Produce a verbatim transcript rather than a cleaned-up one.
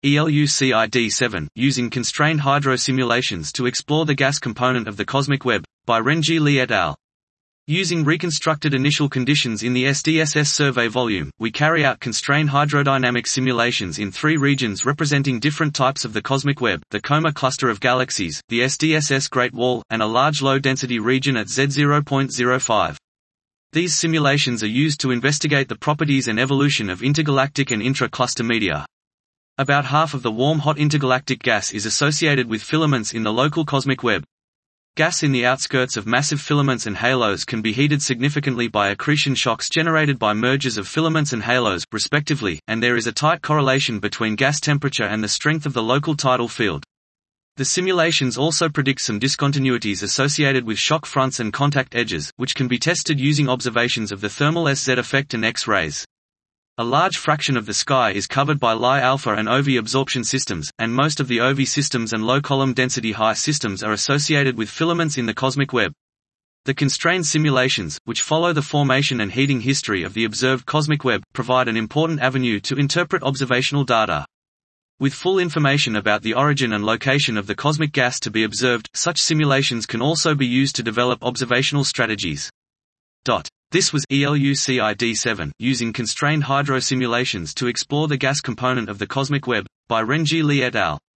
E L U C I D seven, Using Constrained Hydro Simulations to Explore the Gas Component of the Cosmic Web, by Renji Lee et al. Using reconstructed initial conditions in the S D S S survey volume, we carry out constrained hydrodynamic simulations in three regions representing different types of the cosmic web: the Coma cluster of galaxies, the S D S S Great Wall, and a large low-density region at Z zero point zero five. These simulations are used to investigate the properties and evolution of intergalactic and intra-cluster media. About half of the warm hot intergalactic gas is associated with filaments in the local cosmic web. Gas in the outskirts of massive filaments and halos can be heated significantly by accretion shocks generated by mergers of filaments and halos, respectively, and there is a tight correlation between gas temperature and the strength of the local tidal field. The simulations also predict some discontinuities associated with shock fronts and contact edges, which can be tested using observations of the thermal S Z effect and X-rays. A large fraction of the sky is covered by Lie alpha and O V absorption systems, and most of the O V systems and low column density high systems are associated with filaments in the cosmic web. The constrained simulations, which follow the formation and heating history of the observed cosmic web, provide an important avenue to interpret observational data. With full information about the origin and location of the cosmic gas to be observed, such simulations can also be used to develop observational strategies. Dot. This was E L U C I D seven, Using Constrained Hydro Simulations to Explore the Gas Component of the Cosmic Web, by Renji Lee et al.